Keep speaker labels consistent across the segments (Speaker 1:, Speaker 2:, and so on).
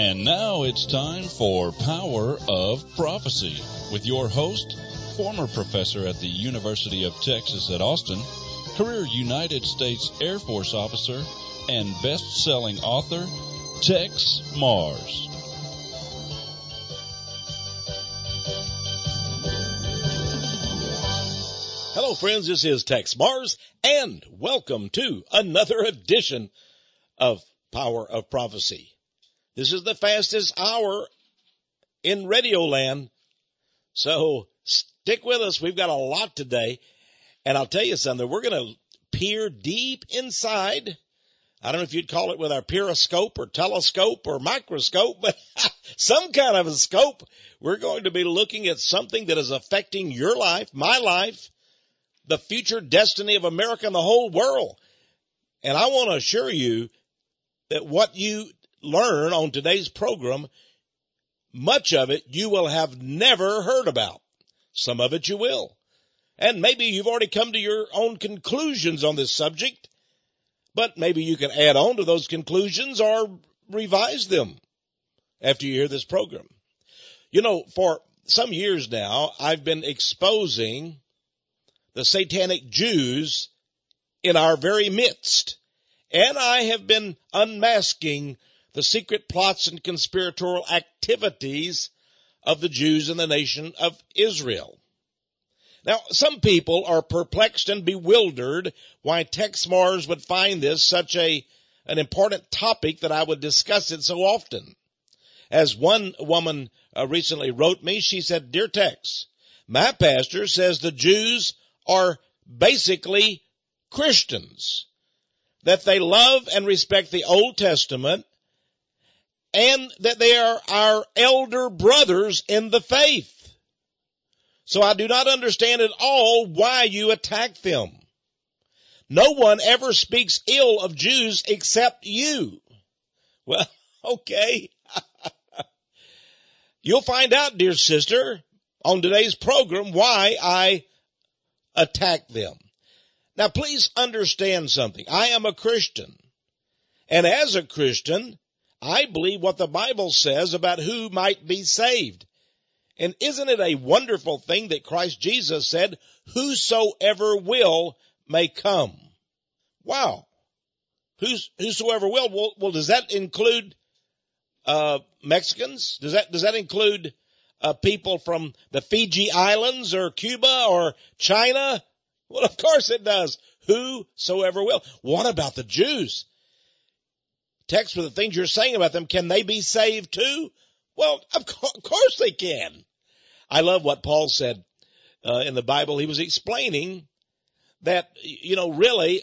Speaker 1: And now it's time for Power of Prophecy with your host, former professor at the University of Texas at Austin, career United States Air Force officer, and best-selling author, Tex Mars.
Speaker 2: Hello, friends. This is Tex Mars, and welcome to another edition of Power of Prophecy. This is the fastest hour in radio land, so stick with us. We've got a lot today, and I'll tell you something. We're going to peer deep inside. I don't know if you'd call it with our periscope or telescope or microscope, but some kind of a scope. We're going to be looking at something that is affecting your life, my life, the future destiny of America and the whole world. And I want to assure you that what you learn on today's program, much of it you will have never heard about. Some of it you will. And maybe you've already come to your own conclusions on this subject, but maybe you can add on to those conclusions or revise them after you hear this program. You know, for some years now, I've been exposing the satanic Jews in our very midst, and I have been unmasking the secret plots and conspiratorial activities of the Jews in the nation of Israel. Now, some people are perplexed and bewildered why Tex Mars would find this such an important topic that I would discuss it so often. As one woman recently wrote me, she said, "Dear Tex, my pastor says the Jews are basically Christians, that they love and respect the Old Testament, and that they are our elder brothers in the faith. So I do not understand at all why you attack them. No one ever speaks ill of Jews except you." Well, okay. You'll find out, dear sister, on today's program why I attack them. Now, please understand something. I am a Christian, and as a Christian, I believe what the Bible says about who might be saved. And isn't it a wonderful thing that Christ Jesus said, "Whosoever will may come"? Wow. Whosoever will. Well, does that include Mexicans? Does that include people from the Fiji Islands or Cuba or China? Well, of course it does. Whosoever will. What about the Jews? Text, for the things you're saying about them, can they be saved too? Well, of course they can. I love what Paul said in the Bible. He was explaining that, really,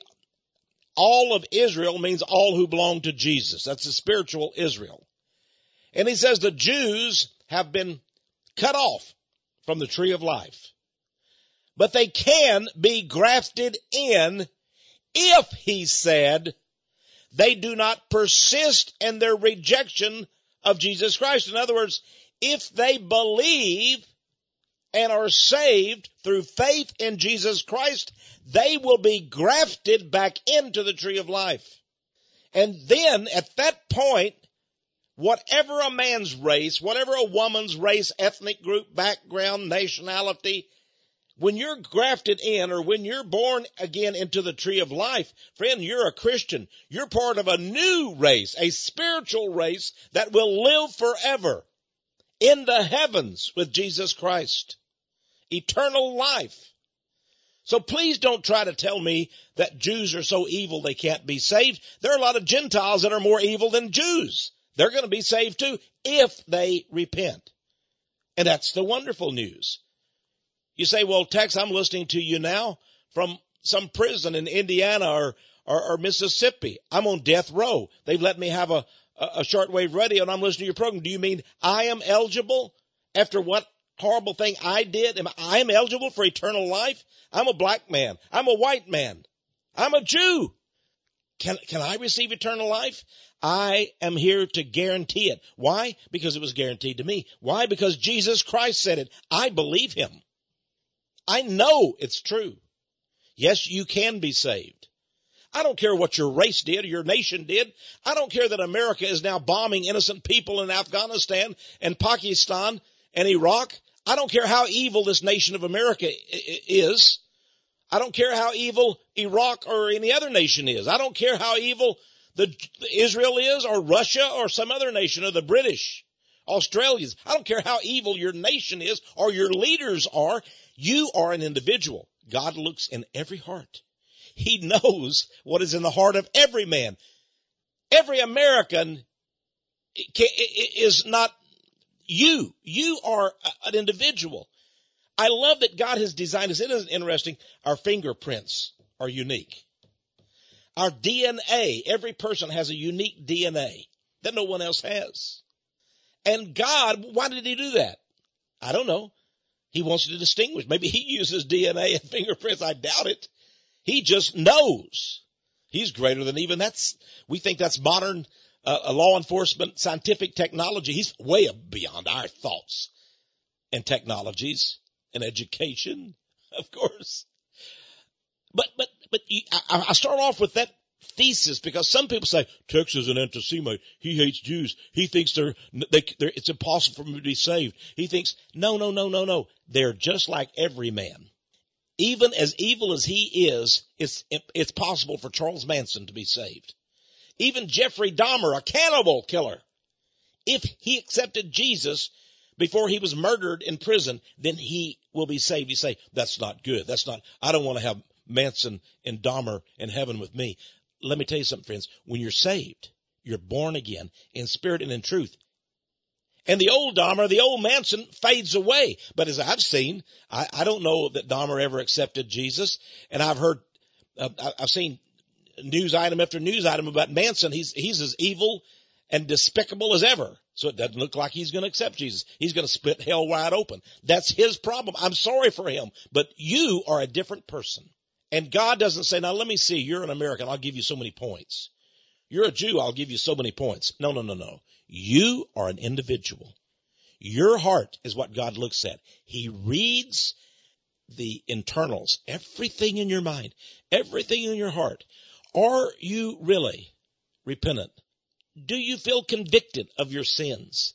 Speaker 2: all of Israel means all who belong to Jesus. That's the spiritual Israel. And he says the Jews have been cut off from the tree of life, but they can be grafted in if, he said, they do not persist in their rejection of Jesus Christ. In other words, if they believe and are saved through faith in Jesus Christ, they will be grafted back into the tree of life. And then at that point, whatever a man's race, whatever a woman's race, ethnic group, background, nationality, when you're grafted in or when you're born again into the tree of life, friend, you're a Christian. You're part of a new race, a spiritual race that will live forever in the heavens with Jesus Christ. Eternal life. So please don't try to tell me that Jews are so evil they can't be saved. There are a lot of Gentiles that are more evil than Jews. They're going to be saved too if they repent. And that's the wonderful news. You say, "Well, Tex, I'm listening to you now from some prison in Indiana or Mississippi. I'm on death row. They've let me have a shortwave radio and I'm listening to your program. Do you mean I am eligible after what horrible thing I did? I am eligible for eternal life? I'm a black man. I'm a white man. I'm a Jew. Can I receive eternal life? I am here to guarantee it. Why? Because it was guaranteed to me. Why? Because Jesus Christ said it. I believe him. I know it's true. Yes, you can be saved. I don't care what your race did or your nation did. I don't care that America is now bombing innocent people in Afghanistan and Pakistan and Iraq. I don't care how evil this nation of America is. I don't care how evil Iraq or any other nation is. I don't care how evil Israel is or Russia or some other nation or the British, Australians. I don't care how evil your nation is or your leaders are. You are an individual. God looks in every heart. He knows what is in the heart of every man. Every American is not you. You are an individual. I love that God has designed us. It is interesting. Our fingerprints are unique. Our DNA, every person has a unique DNA that no one else has. And God, why did he do that? I don't know. He wants to distinguish. Maybe he uses DNA and fingerprints. I doubt it. He just knows. He's greater than even we think that's modern law enforcement, scientific technology. He's way beyond our thoughts and technologies and education, of course. But I start off with that thesis because some people say Tex is an anti-Semite. He hates Jews. He thinks it's impossible for them to be saved. He thinks no. They're just like every man. Even as evil as he is, it's possible for Charles Manson to be saved. Even Jeffrey Dahmer, a cannibal killer, if he accepted Jesus before he was murdered in prison, then he will be saved. You say, that's not good. I don't want to have Manson and Dahmer in heaven with me. Let me tell you something, friends. When you're saved, you're born again in spirit and in truth. And the old Dahmer, the old Manson fades away. But as I've seen, I don't know that Dahmer ever accepted Jesus. And I've seen news item after news item about Manson. He's as evil and despicable as ever. So it doesn't look like he's going to accept Jesus. He's going to split hell wide open. That's his problem. I'm sorry for him. But you are a different person. And God doesn't say, now let me see, you're an American, I'll give you so many points. You're a Jew, I'll give you so many points. No. You are an individual. Your heart is what God looks at. He reads the internals, everything in your mind, everything in your heart. Are you really repentant? Do you feel convicted of your sins?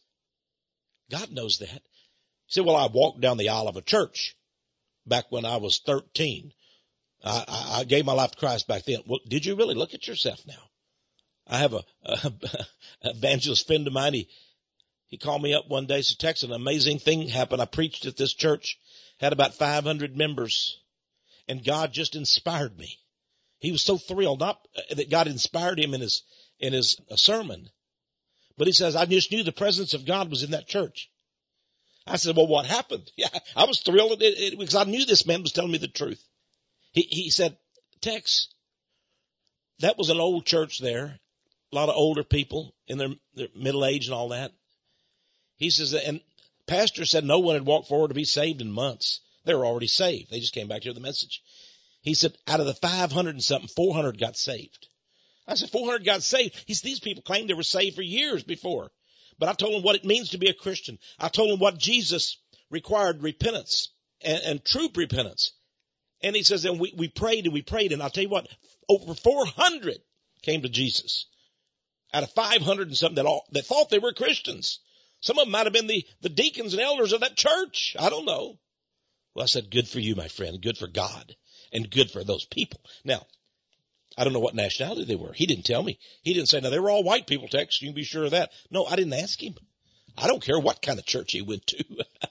Speaker 2: God knows that. You say, well, I walked down the aisle of a church back when I was 13. I gave my life to Christ back then. Well, did you really? Look at yourself now. I have a evangelist friend of mine. He called me up one day. So Tex, an amazing thing happened. I preached at this church, had about 500 members, and God just inspired me. He was so thrilled, not that God inspired him in his sermon, but he says, I just knew the presence of God was in that church. I said, well, what happened? Yeah, I was thrilled because I knew this man was telling me the truth. He said, Tex, that was an old church there. A lot of older people in their middle age and all that. He says, and pastor said no one had walked forward to be saved in months. They were already saved. They just came back to hear the message. He said, out of the 500 and something, 400 got saved. I said, 400 got saved. He said, these people claimed they were saved for years before. But I told them what it means to be a Christian. I told them what Jesus required, repentance and true repentance. And he says, and we prayed and we prayed. And I'll tell you what, over 400 came to Jesus out of 500 and something that thought they were Christians. Some of them might have been the deacons and elders of that church. I don't know. Well, I said, good for you, my friend. Good for God and good for those people. Now, I don't know what nationality they were. He didn't tell me. He didn't say, now they were all white people, Tex. You can be sure of that. No, I didn't ask him. I don't care what kind of church he went to.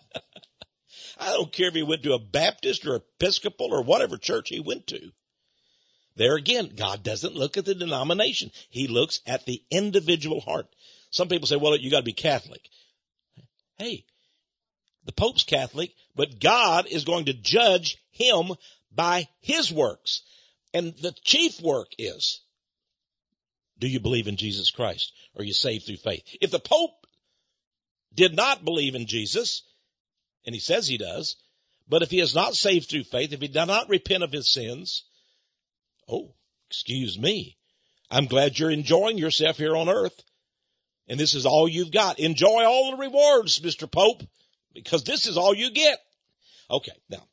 Speaker 2: I don't care if he went to a Baptist or Episcopal or whatever church he went to. There again, God doesn't look at the denomination. He looks at the individual heart. Some people say, well, you got to be Catholic. Hey, the Pope's Catholic, but God is going to judge him by his works. And the chief work is, do you believe in Jesus Christ? Or are you saved through faith? If the Pope did not believe in Jesus, and he says he does, but if he is not saved through faith, if he does not repent of his sins, oh, excuse me, I'm glad you're enjoying yourself here on earth. And this is all you've got. Enjoy all the rewards, Mr. Pope, because this is all you get. Okay, now,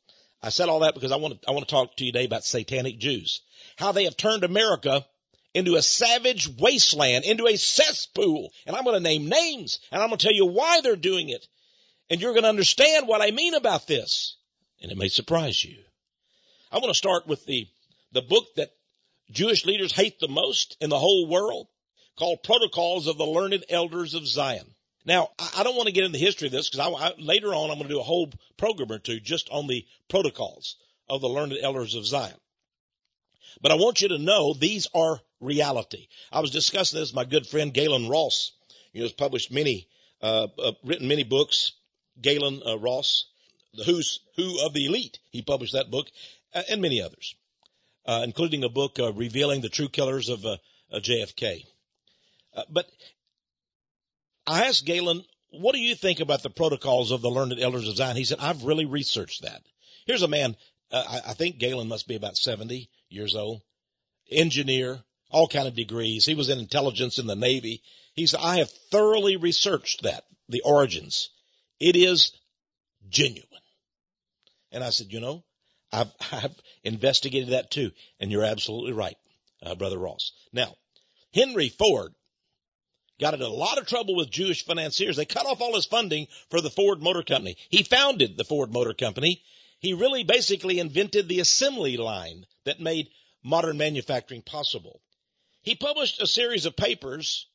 Speaker 2: I said all that because I want to talk to you today about satanic Jews. How they have turned America into a savage wasteland, into a cesspool. And I'm going to name names, and I'm going to tell you why they're doing it. And you're going to understand what I mean about this. And it may surprise you. I want to start with the book that Jewish leaders hate the most in the whole world, called Protocols of the Learned Elders of Zion. Now, I don't want to get into the history of this because later on I'm going to do a whole program or two just on the Protocols of the Learned Elders of Zion. But I want you to know these are reality. I was discussing this with my good friend Galen Ross. Has published written many books. Galen Ross, the Who's Who of the Elite. He published that book and many others, including a book revealing the true killers of JFK. But I asked Galen, what do you think about the Protocols of the Learned Elders of Zion? He said, I've really researched that. Here's a man, I think Galen must be about 70 years old, engineer, all kind of degrees. He was in intelligence in the Navy. He said, I have thoroughly researched that, the origins. It is genuine. And I said, I've investigated that too. And you're absolutely right, Brother Ross. Now, Henry Ford got into a lot of trouble with Jewish financiers. They cut off all his funding for the Ford Motor Company. He founded the Ford Motor Company. He really basically invented the assembly line that made modern manufacturing possible. He published a series of papers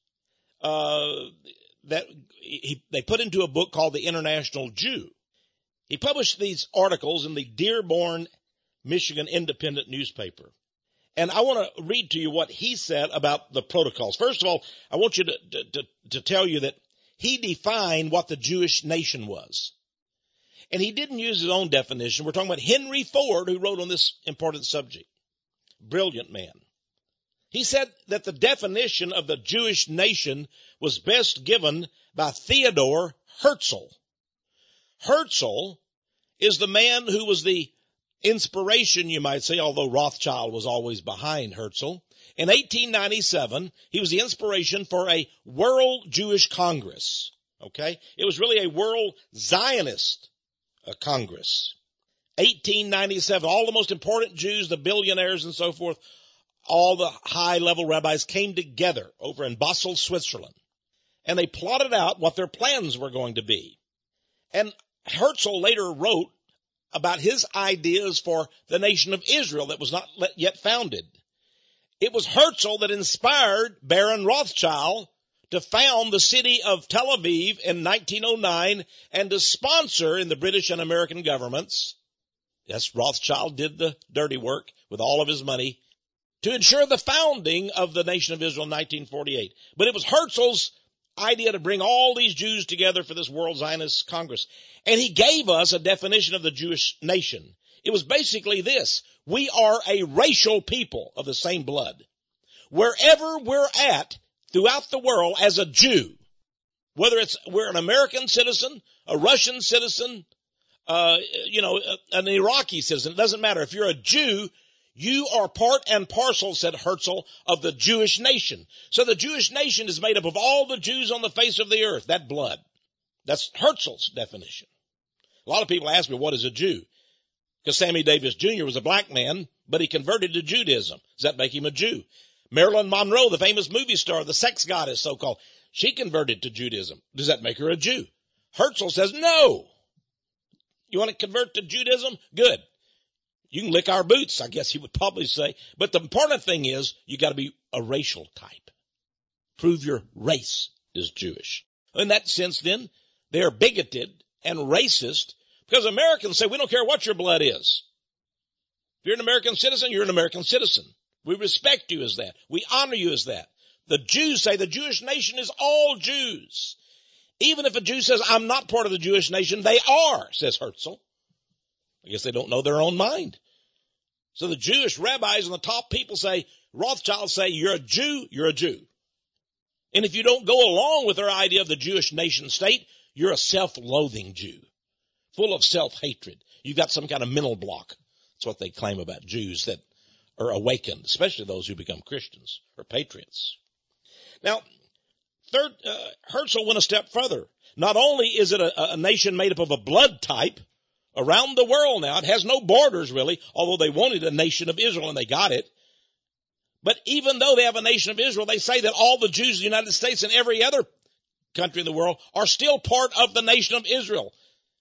Speaker 2: that they put into a book called The International Jew. He published these articles in the Dearborn, Michigan Independent newspaper. And I want to read to you what he said about the protocols. First of all, I want you to tell you that he defined what the Jewish nation was. And he didn't use his own definition. We're talking about Henry Ford, who wrote on this important subject. Brilliant man. He said that the definition of the Jewish nation was best given by Theodor Herzl. Herzl is the man who was the inspiration, you might say, although Rothschild was always behind Herzl. In 1897, he was the inspiration for a World Jewish Congress. Okay? It was really a World Zionist Congress. 1897, all the most important Jews, the billionaires and so forth, all the high-level rabbis came together over in Basel, Switzerland, and they plotted out what their plans were going to be. And Herzl later wrote about his ideas for the nation of Israel that was not yet founded. It was Herzl that inspired Baron Rothschild to found the city of Tel Aviv in 1909 and to sponsor in the British and American governments. Yes, Rothschild did the dirty work with all of his money to ensure the founding of the nation of Israel in 1948. But it was Herzl's idea to bring all these Jews together for this World Zionist Congress. And he gave us a definition of the Jewish nation. It was basically this: we are a racial people of the same blood. Wherever we're at throughout the world as a Jew, whether we're an American citizen, a Russian citizen, an Iraqi citizen, it doesn't matter. If you're a Jew, you are part and parcel, said Herzl, of the Jewish nation. So the Jewish nation is made up of all the Jews on the face of the earth, that blood. That's Herzl's definition. A lot of people ask me, what is a Jew? Because Sammy Davis Jr. was a black man, but he converted to Judaism. Does that make him a Jew? Marilyn Monroe, the famous movie star, the sex goddess, so-called, she converted to Judaism. Does that make her a Jew? Herzl says no. You want to convert to Judaism? Good. You can lick our boots, I guess he would probably say. But the important thing is you got to be a racial type. Prove your race is Jewish. In that sense, then, they are bigoted and racist because Americans say, we don't care what your blood is. If you're an American citizen, you're an American citizen. We respect you as that. We honor you as that. The Jews say the Jewish nation is all Jews. Even if a Jew says, I'm not part of the Jewish nation, they are, says Herzl. I guess they don't know their own mind. So the Jewish rabbis and the top people say, Rothschild say, you're a Jew, you're a Jew. And if you don't go along with their idea of the Jewish nation state, you're a self-loathing Jew, full of self-hatred. You've got some kind of mental block. That's what they claim about Jews that are awakened, especially those who become Christians or patriots. Now, third, Herzl went a step further. Not only is it a nation made up of a blood type, around the world now. It has no borders really, although they wanted a nation of Israel and they got it. But even though they have a nation of Israel, they say that all the Jews in the United States and every other country in the world are still part of the nation of Israel.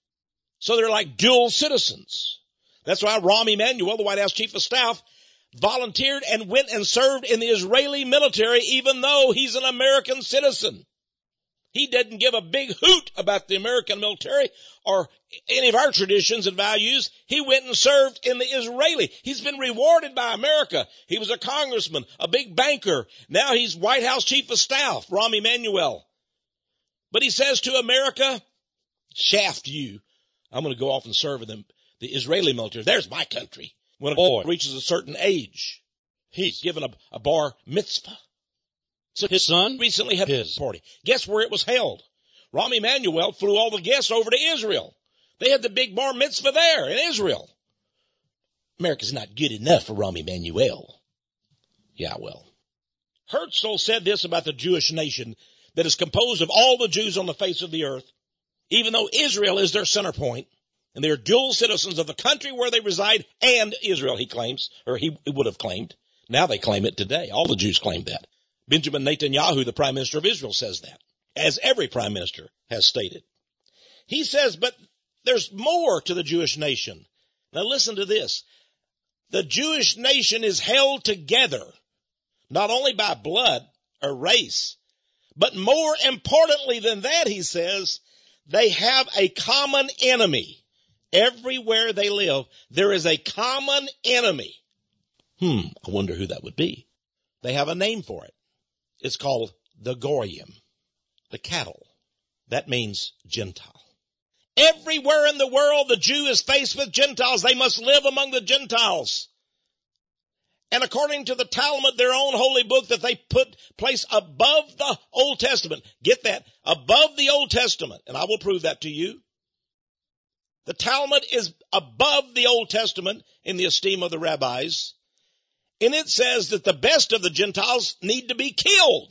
Speaker 2: So they're like dual citizens. That's why Rahm Emanuel, the White House Chief of Staff, volunteered and went and served in the Israeli military even though he's an American citizen. He didn't give a big hoot about the American military or any of our traditions and values. He went and served in the Israeli. He's been rewarded by America. He was a congressman, a big banker. Now he's White House Chief of Staff, Rahm Emanuel. But he says to America, shaft you. I'm going to go off and serve in the Israeli military. There's my country. When a boy reaches a certain age, he's given a bar mitzvah. So his son recently had his party. Guess where it was held? Rahm Emanuel flew all the guests over to Israel. They had the big bar mitzvah there in Israel. America's not good enough for Rahm Emanuel. Yeah, well. Herzl said this about the Jewish nation that is composed of all the Jews on the face of the earth, even though Israel is their center point, and they are dual citizens of the country where they reside and Israel, he claims, or he would have claimed. Now they claim it today. All the Jews claim that. Benjamin Netanyahu, the Prime Minister of Israel, says that, as every Prime Minister has stated. He says, but there's more to the Jewish nation. Now listen to this. The Jewish nation is held together, not only by blood or race, but more importantly than that, he says, they have a common enemy. Everywhere they live, there is a common enemy. I wonder who that would be. They have a name for it. It's called the Goyim, the cattle. That means Gentile. Everywhere in the world, the Jew is faced with Gentiles. They must live among the Gentiles. And according to the Talmud, their own holy book that they place above the Old Testament. Get that, above the Old Testament. And I will prove that to you. The Talmud is above the Old Testament in the esteem of the rabbis. And it says that the best of the Gentiles need to be killed.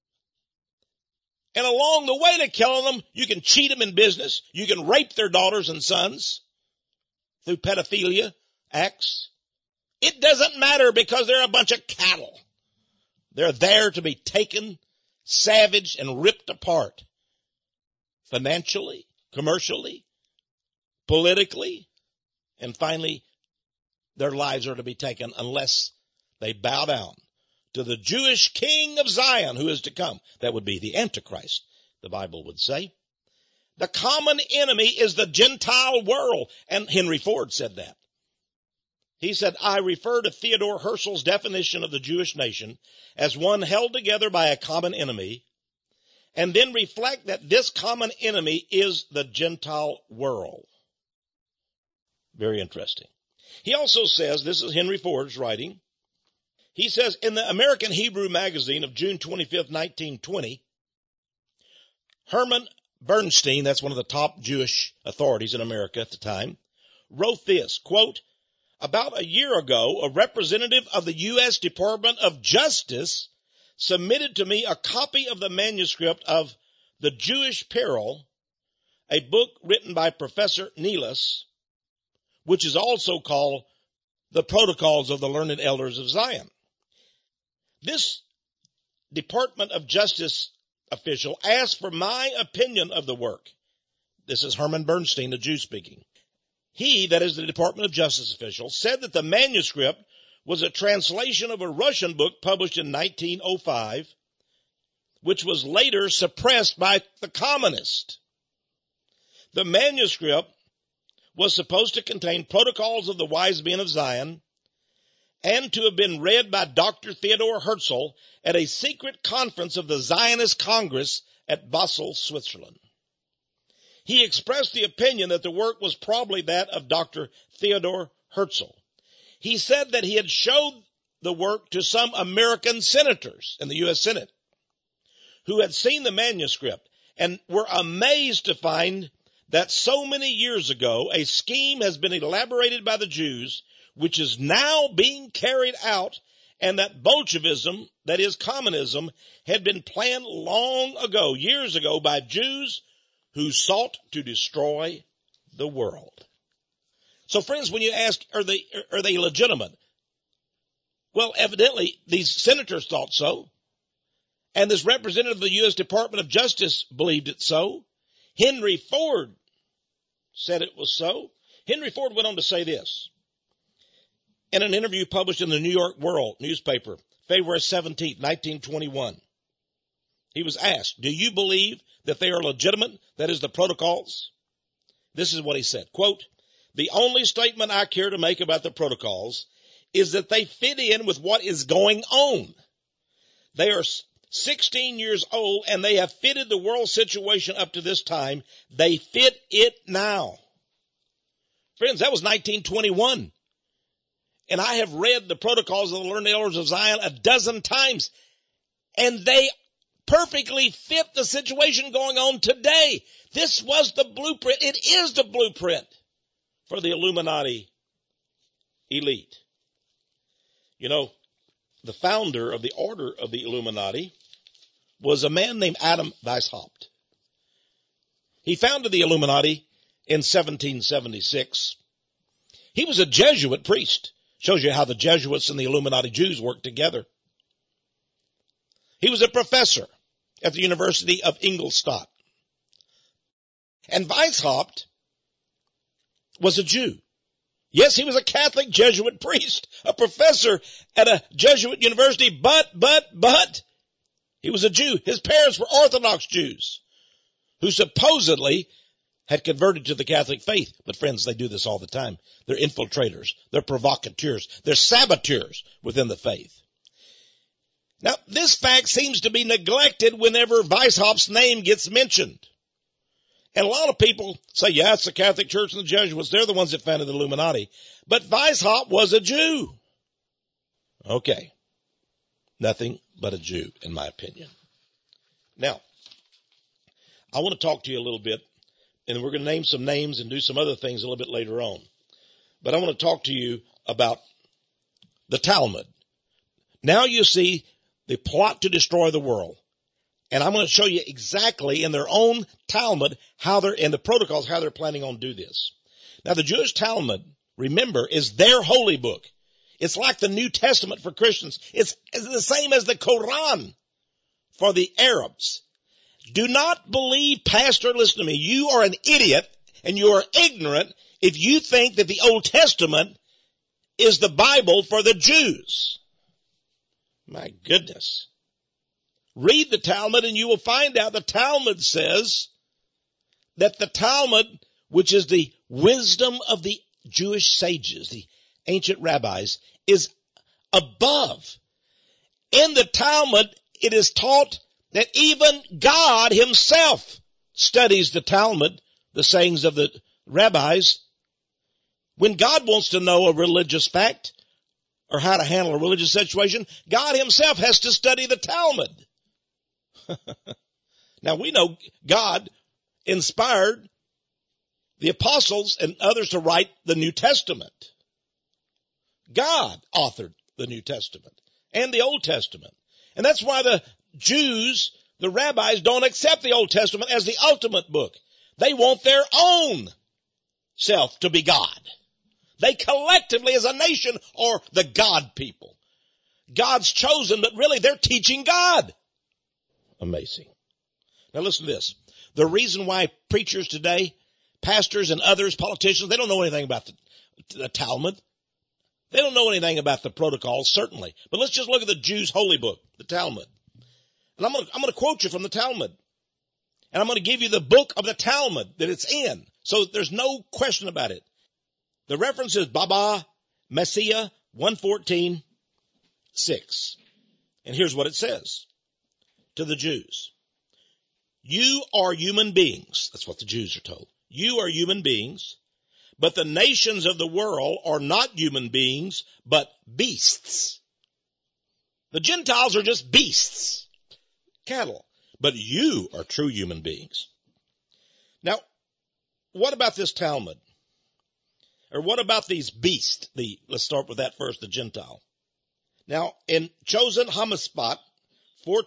Speaker 2: And along the way to killing them, you can cheat them in business. You can rape their daughters and sons through pedophilia acts. It doesn't matter because they're a bunch of cattle. They're there to be taken, savaged, and ripped apart. Financially, commercially, politically, and finally, their lives are to be taken unless they bow down to the Jewish king of Zion who is to come. That would be the Antichrist, the Bible would say. The common enemy is the Gentile world. And Henry Ford said that. He said, I refer to Theodore Herzl's definition of the Jewish nation as one held together by a common enemy, and then reflect that this common enemy is the Gentile world. Very interesting. He also says, this is Henry Ford's writing, he says, in the American Hebrew magazine of June 25th, 1920, Herman Bernstein, that's one of the top Jewish authorities in America at the time, wrote this, quote, about a year ago, a representative of the U.S. Department of Justice submitted to me a copy of the manuscript of The Jewish Peril, a book written by Professor Neelis, which is also called The Protocols of the Learned Elders of Zion. This Department of Justice official asked for my opinion of the work. This is Herman Bernstein, a Jew speaking. He, that is the Department of Justice official, said that the manuscript was a translation of a Russian book published in 1905, which was later suppressed by the communists. The manuscript was supposed to contain protocols of the wise men of Zion and to have been read by Dr. Theodor Herzl at a secret conference of the Zionist Congress at Basel, Switzerland. He expressed the opinion that the work was probably that of Dr. Theodor Herzl. He said that he had showed the work to some American senators in the U.S. Senate who had seen the manuscript and were amazed to find that so many years ago a scheme has been elaborated by the Jews which is now being carried out, and that Bolshevism, that is communism, had been planned long ago, years ago, by Jews who sought to destroy the world. So friends, when you ask, are they legitimate? Well, evidently these senators thought so. And this representative of the U.S. Department of Justice believed it so. Henry Ford said it was so. Henry Ford went on to say this in an interview published in the New York World newspaper, February 17, 1921. He was asked, do you believe that they are legitimate? That is, the protocols? This is what he said, quote, the only statement I care to make about the protocols is that they fit in with what is going on. They are 16 years old and they have fitted the world situation up to this time. They fit it now. Friends, that was 1921. And I have read the protocols of the Learned Elders of Zion a dozen times. And they perfectly fit the situation going on today. This was the blueprint. It is the blueprint for the Illuminati elite. You know, the founder of the order of the Illuminati was a man named Adam Weishaupt. He founded the Illuminati in 1776. He was a Jesuit priest. Shows you how the Jesuits and the Illuminati Jews worked together. He was a professor at the University of Ingolstadt. And Weishaupt was a Jew. Yes, he was a Catholic Jesuit priest, a professor at a Jesuit university, but he was a Jew. His parents were Orthodox Jews who supposedly had converted to the Catholic faith. But friends, they do this all the time. They're infiltrators. They're provocateurs. They're saboteurs within the faith. Now, this fact seems to be neglected whenever Weishaupt's name gets mentioned. And a lot of people say, yeah, it's the Catholic Church and the Jesuits. They're the ones that founded the Illuminati. But Weishaupt was a Jew. Okay. Nothing but a Jew, in my opinion. Now, I want to talk to you a little bit, and we're going to name some names and do some other things a little bit later on. But I want to talk to you about the Talmud. Now you see the plot to destroy the world. And I'm going to show you exactly in their own Talmud how they're in the protocols, how they're planning on do this. Now the Jewish Talmud, remember, is their holy book. It's like the New Testament for Christians. It's the same as the Quran for the Arabs. Do not believe, pastor, listen to me. You are an idiot and you are ignorant if you think that the Old Testament is the Bible for the Jews. My goodness. Read the Talmud and you will find out the Talmud says that the Talmud, which is the wisdom of the Jewish sages, the ancient rabbis, is above. In the Talmud, it is taught that even God himself studies the Talmud, the sayings of the rabbis. When God wants to know a religious fact or how to handle a religious situation, God himself has to study the Talmud. Now we know God inspired the apostles and others to write the New Testament. God authored the New Testament and the Old Testament. And that's why the Jews, the rabbis, don't accept the Old Testament as the ultimate book. They want their own self to be God. They collectively as a nation are the God people. God's chosen, but really they're teaching God. Amazing. Now listen to this. The reason why preachers today, pastors and others, politicians, they don't know anything about the Talmud. They don't know anything about the protocols, certainly. But let's just look at the Jews' holy book, the Talmud. And I'm going to quote you from the Talmud. And I'm going to give you the book of the Talmud that it's in. So there's no question about it. The reference is Baba Messiah 1:14:6. And here's what it says to the Jews. You are human beings. That's what the Jews are told. You are human beings, but the nations of the world are not human beings, but beasts. The Gentiles are just beasts, cattle, but you are true human beings. Now, what about this Talmud? Or what about these beasts? Let's start with that first, the Gentile. Now, in Chosen Hamaspot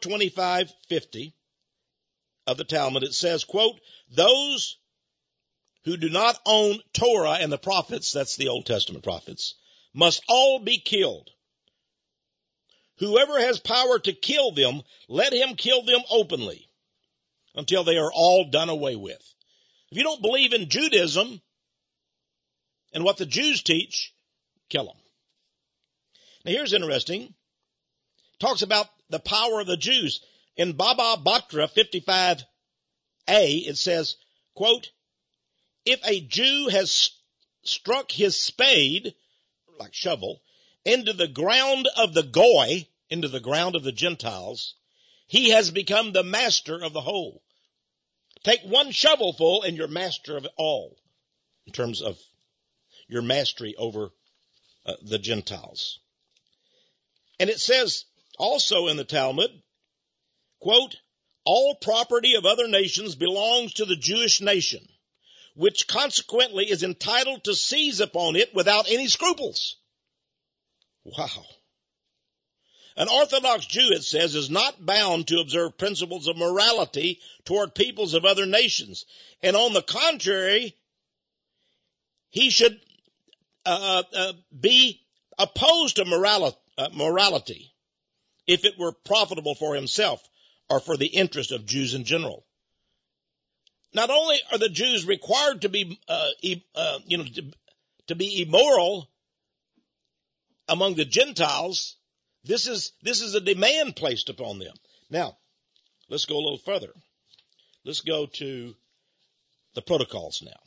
Speaker 2: 425:50 of the Talmud, it says, quote, those who do not own Torah and the prophets, that's the Old Testament prophets, must all be killed. Whoever has power to kill them, let him kill them openly until they are all done away with. If you don't believe in Judaism and what the Jews teach, kill them. Now here's interesting. It talks about the power of the Jews. In Baba Batra 55a, it says, quote, if a Jew has struck his spade, like shovel, into the ground of the Goy, into the ground of the Gentiles, he has become the master of the whole. Take one shovelful and you're master of it all, in terms of your mastery over the Gentiles. And it says also in the Talmud, quote, all property of other nations belongs to the Jewish nation, which consequently is entitled to seize upon it without any scruples. Wow. An Orthodox Jew, it says, is not bound to observe principles of morality toward peoples of other nations. And on the contrary, he should be opposed to morality if it were profitable for himself or for the interest of Jews in general. Not only are the Jews required to be, to be immoral among the Gentiles, this is a demand placed upon them. Now, let's go a little further. Let's go to the protocols now.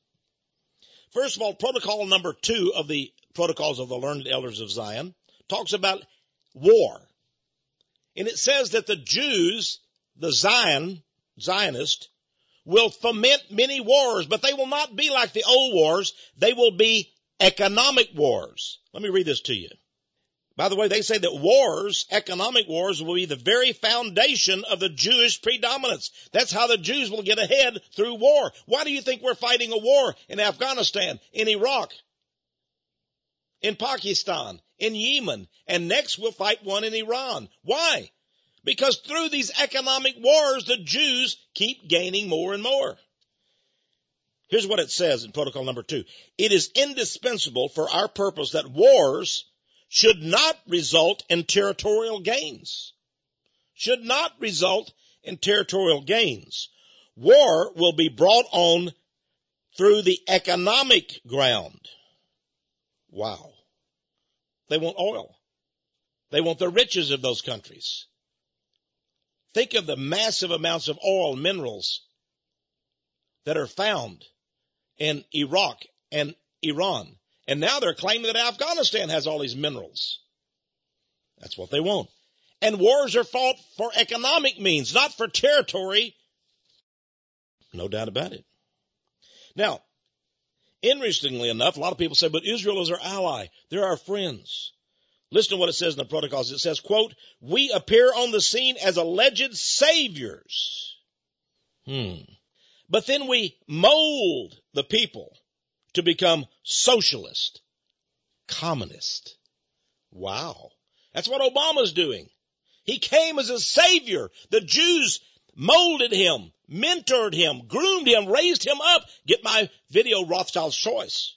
Speaker 2: First of all, protocol number 2 of the protocols of the learned elders of Zion talks about war. And it says that the Jews, the Zionists, will foment many wars, but they will not be like the old wars. They will be economic wars. Let me read this to you. By the way, they say that wars, economic wars, will be the very foundation of the Jewish predominance. That's how the Jews will get ahead through war. Why do you think we're fighting a war in Afghanistan, in Iraq, in Pakistan, in Yemen, and next we'll fight one in Iran? Why? Because through these economic wars, the Jews keep gaining more and more. Here's what it says in protocol number 2. It is indispensable for our purpose that wars should not result in territorial gains. Should not result in territorial gains. War will be brought on through the economic ground. Wow. They want oil. They want the riches of those countries. Think of the massive amounts of oil and minerals that are found in Iraq and Iran. And now they're claiming that Afghanistan has all these minerals. That's what they want. And wars are fought for economic means, not for territory. No doubt about it. Now, interestingly enough, a lot of people say, but Israel is our ally. They're our friends. Listen to what it says in the protocols. It says, quote, we appear on the scene as alleged saviors. But then we mold the people to become socialist, communist. Wow. That's what Obama's doing. He came as a savior. The Jews molded him, mentored him, groomed him, raised him up. Get my video, Rothschild's Choice.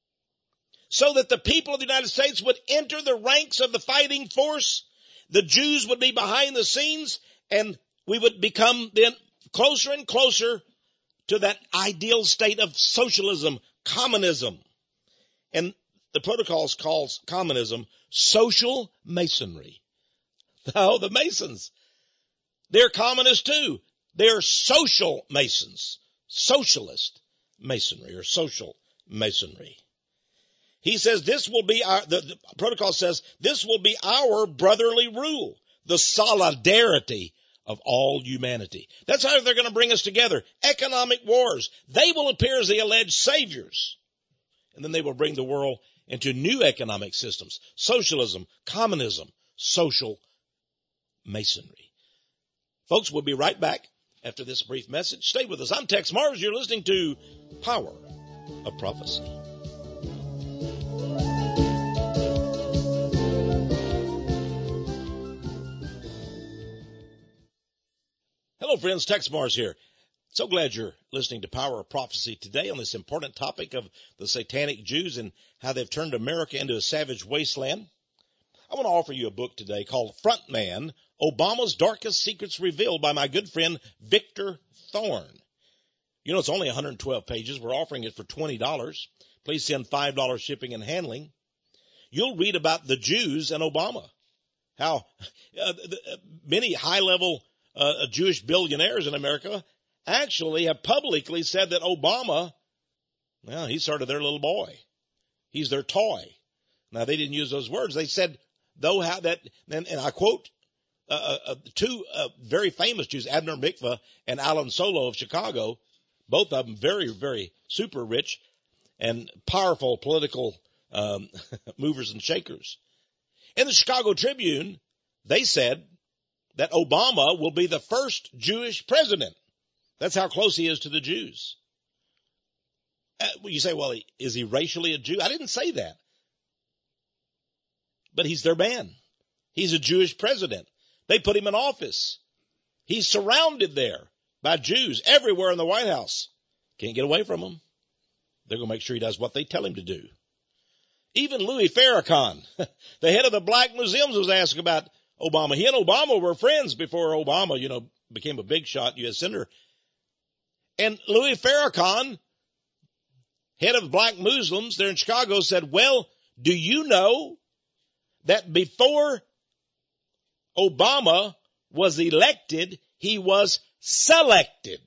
Speaker 2: So that the people of the United States would enter the ranks of the fighting force. The Jews would be behind the scenes, and we would become then closer and closer to that ideal state of socialism, communism. And the protocols calls communism social masonry. Oh, the Masons. They're communists too. They're social Masons. Socialist masonry or social masonry. He says this will be the protocol says this will be our brotherly rule, the solidarity of all humanity. That's how they're going to bring us together. Economic wars. They will appear as the alleged saviors. And then they will bring the world into new economic systems. Socialism, communism, social masonry. Folks, we'll be right back after this brief message. Stay with us. I'm Tex Mars. You're listening to Power of Prophecy. Hello, friends. Tex Mars here. So glad you're listening to Power of Prophecy today on this important topic of the satanic Jews and how they've turned America into a savage wasteland. I want to offer you a book today called Frontman, Obama's Darkest Secrets Revealed by my good friend Victor Thorn. You know, it's only 112 pages. We're offering it for $20. Please send $5 shipping and handling. You'll read about the Jews and Obama, how many high-level Jewish billionaires in America actually have publicly said that Obama, well, he's sort of their little boy. He's their toy. Now, they didn't use those words. They said, though, how that, and I quote, two very famous Jews, Abner Mikva and Alan Solo of Chicago, both of them very, very super rich and powerful political movers and shakers. In the Chicago Tribune, they said that Obama will be the first Jewish president. That's how close he is to the Jews. You say, well, is he racially a Jew? I didn't say that. But he's their man. He's a Jewish president. They put him in office. He's surrounded there by Jews everywhere in the White House. Can't get away from them. They're going to make sure he does what they tell him to do. Even Louis Farrakhan, the head of the Black Museums, was asked about Obama. He and Obama were friends before Obama, became a big shot U.S. Senator. And Louis Farrakhan, head of Black Muslims there in Chicago, said, well, do you know that before Obama was elected, he was selected?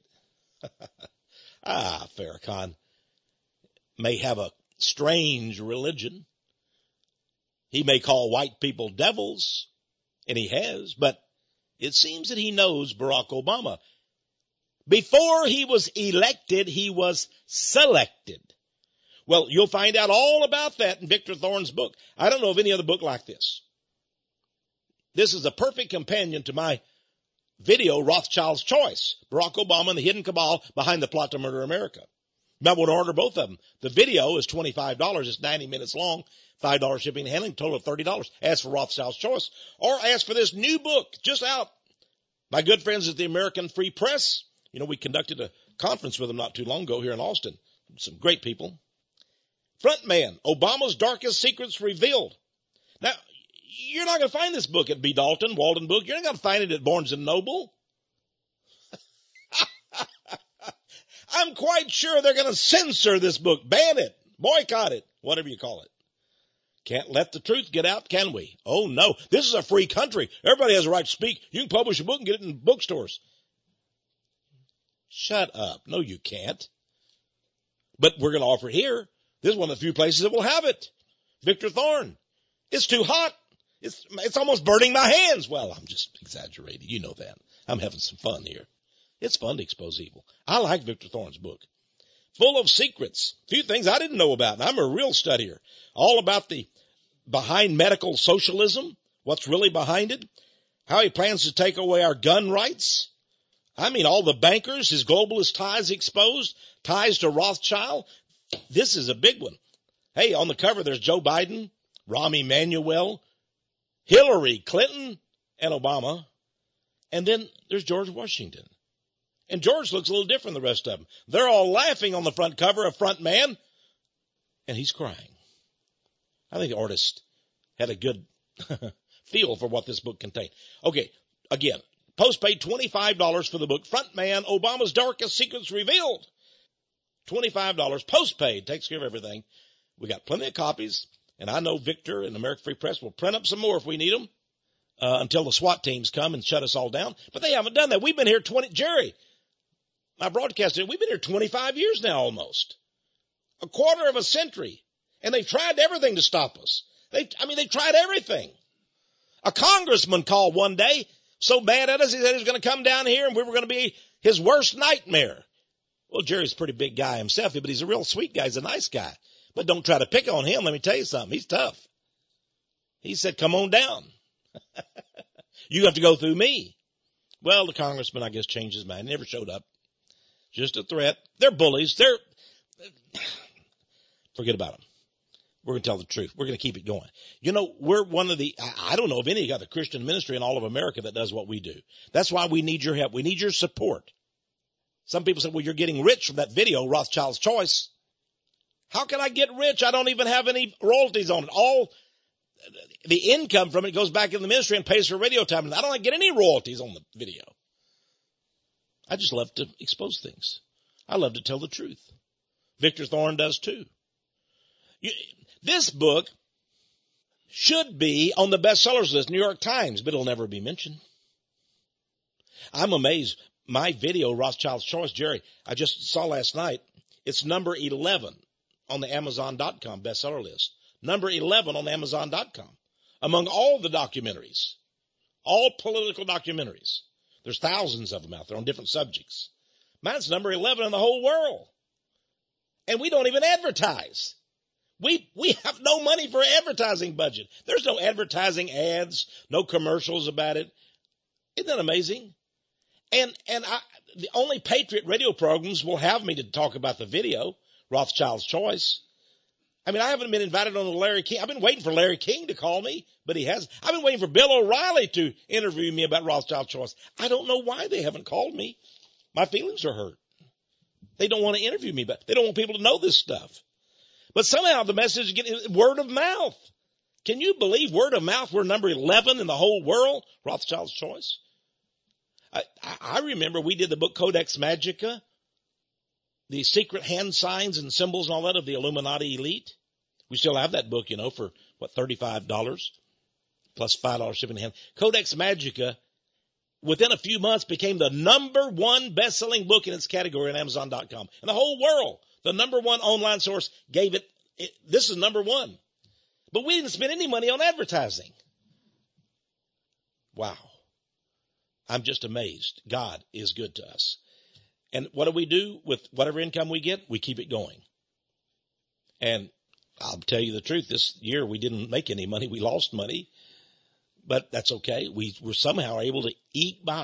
Speaker 2: Farrakhan may have a strange religion. He may call white people devils, and he has, but it seems that he knows Barack Obama. Before he was elected, he was selected. Well, you'll find out all about that in Victor Thorn's book. I don't know of any other book like this. This is a perfect companion to my video, Rothschild's Choice, Barack Obama and the Hidden Cabal Behind the Plot to Murder America. You might want to order both of them. The video is $25. It's 90 minutes long, $5 shipping and handling, total of $30. Ask for Rothschild's Choice, or ask for this new book just out. My good friends at the American Free Press, we conducted a conference with them not too long ago here in Austin. Some great people. Frontman, Obama's Darkest Secrets Revealed. Now, you're not going to find this book at B. Dalton, Walden Book. You're not going to find it at Barnes & Noble. I'm quite sure they're going to censor this book, ban it, boycott it, whatever you call it. Can't let the truth get out, can we? Oh, no. This is a free country. Everybody has a right to speak. You can publish a book and get it in bookstores. Shut up. No, you can't. But we're going to offer it here. This is one of the few places that will have it. Victor Thorn. It's too hot. It's almost burning my hands. Well, I'm just exaggerating. You know that. I'm having some fun here. It's fun to expose evil. I like Victor Thorn's book. Full of secrets. A few things I didn't know about. And I'm a real studier. All about the behind medical socialism. What's really behind it. How he plans to take away our gun rights. All the bankers, his globalist ties exposed, ties to Rothschild. This is a big one. Hey, on the cover, there's Joe Biden, Rahm Emanuel, Hillary Clinton, and Obama. And then there's George Washington. And George looks a little different than the rest of them. They're all laughing on the front cover of Frontman, and he's crying. I think the artist had a good feel for what this book contained. Okay, again. Postpaid $25 for the book, Frontman, Obama's Darkest Secrets Revealed. $25, postpaid, takes care of everything. We got plenty of copies, and I know Victor and American Free Press will print up some more if we need them until the SWAT teams come and shut us all down. But they haven't done that. We've been here Jerry, my broadcaster, we've been here 25 years now almost. A quarter of a century. And they've tried everything to stop us. They tried everything. A congressman called one day, so mad at us, he said he was going to come down here and we were going to be his worst nightmare. Well, Jerry's a pretty big guy himself, but he's a real sweet guy. He's a nice guy. But don't try to pick on him. Let me tell you something. He's tough. He said, come on down. You have to go through me. Well, the congressman, I guess, changed his mind. He never showed up. Just a threat. They're bullies. Forget about them. We're going to tell the truth. We're going to keep it going. We're one of I don't know of any other Christian ministry in all of America that does what we do. That's why we need your help. We need your support. Some people say, well, you're getting rich from that video, Rothschild's Choice. How can I get rich? I don't even have any royalties on it. All the income from it goes back in the ministry and pays for radio time. And I don't get any royalties on the video. I just love to expose things. I love to tell the truth. Victor Thorne does too. This book should be on the bestsellers list, New York Times, but it'll never be mentioned. I'm amazed. My video, Rothschild's Choice, Jerry, I just saw last night, it's number 11 on the Amazon.com bestseller list. Number 11 on Amazon.com. Among all the documentaries, all political documentaries. There's thousands of them out there on different subjects. Mine's number 11 in the whole world. And we don't even advertise. We have no money for advertising budget. There's no advertising ads, no commercials about it. Isn't that amazing? And the only Patriot radio programs will have me to talk about the video, Rothschild's Choice. I mean, I haven't been invited on the Larry King. I've been waiting for Larry King to call me, but he hasn't. I've been waiting for Bill O'Reilly to interview me about Rothschild's Choice. I don't know why they haven't called me. My feelings are hurt. They don't want to interview me, but they don't want people to know this stuff. But somehow the message is getting word of mouth. Can you believe word of mouth? We're number 11 in the whole world, Rothschild's Choice. I remember we did the book Codex Magica, the secret hand signs and symbols and all that of the Illuminati elite. We still have that book, for what, $35 plus $5 shipping hand. Codex Magica, within a few months, became the number one best-selling book in its category on Amazon.com. In the whole world, the number one online source gave it, this is number one. But we didn't spend any money on advertising. Wow. I'm just amazed. God is good to us. And what do we do with whatever income we get? We keep it going. And I'll tell you the truth. This year we didn't make any money. We lost money. But that's okay. We were somehow able to eke by.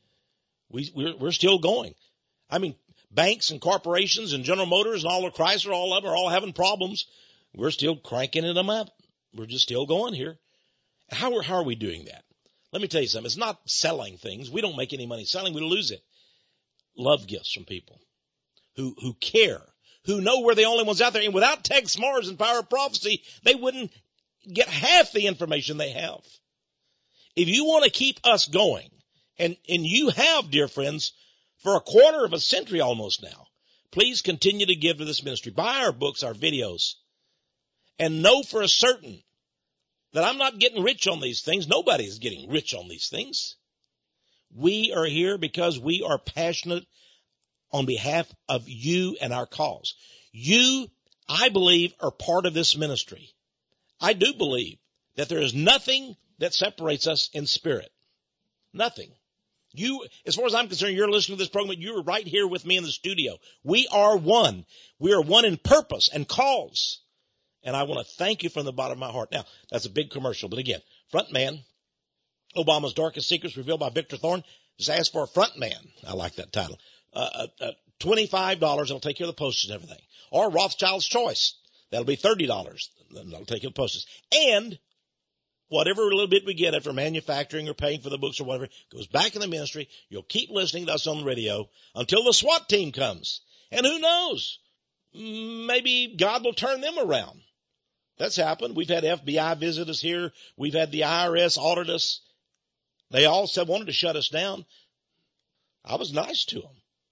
Speaker 2: We're still going. I mean, banks and corporations and General Motors and all of Chrysler, all of them are all having problems. We're still cranking them up. We're just still going here. How are we doing that? Let me tell you something. It's not selling things. We don't make any money selling. We lose it. Love gifts from people who care, who know we're the only ones out there. And without Tex Mars and Power of Prophecy, they wouldn't get half the information they have. If you want to keep us going, and you have, dear friends, for a quarter of a century almost now, please continue to give to this ministry. Buy our books, our videos, and know for a certain that I'm not getting rich on these things. Nobody is getting rich on these things. We are here because we are passionate on behalf of you and our cause. You, I believe, are part of this ministry. I do believe that there is nothing that separates us in spirit. Nothing. You, as far as I'm concerned, you're listening to this program, you're right here with me in the studio. We are one. We are one in purpose and cause. And I want to thank you from the bottom of my heart. Now, that's a big commercial, but again, front man, Obama's Darkest Secrets revealed by Victor Thorne. Just ask for a front man. I like that title. $25, it'll take care of the postage and everything. Or Rothschild's Choice. That'll be $30. That'll take care of the postage. And whatever little bit we get after manufacturing or paying for the books or whatever goes back in the ministry. You'll keep listening to us on the radio until the SWAT team comes. And who knows? Maybe God will turn them around. That's happened. We've had FBI visit us here. We've had the IRS audit us. They all said wanted to shut us down. I was nice to them.